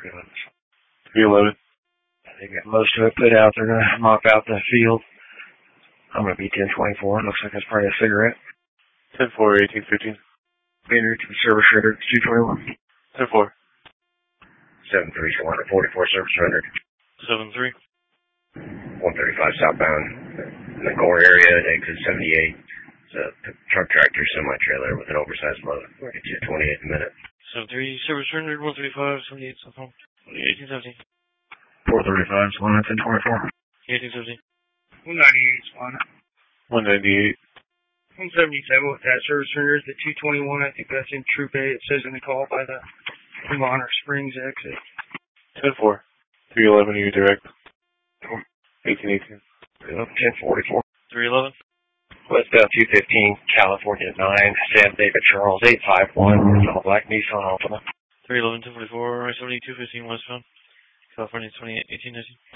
311. They got most of it put out. They're going to mop out the field. I'm going to be 1024. Looks like that's probably a cigarette. 10-4, 1815. Entry to the service rendered 221. 10-4. 73444 service rendered. 7-3. 135 southbound. In the core area, exit 78. It's a truck tractor semi-trailer with an oversized load. We'll get you at 28 in a minute. 7-3, service rendered 135, 78, southbound. 1817. 435, Swan, 1024. 1817. 198, Swan. 198. 177 with that service rendered the 221. I think that's in Troop A. It says in the call by the Monarch Springs exit. 10-4. 311, you direct. 1818. 1044. 311. Westbound 215, California 9, Sam David Charles 851, all black Nissan Altima. 311, 1044, I-70, 215 westbound. California 28, 1819.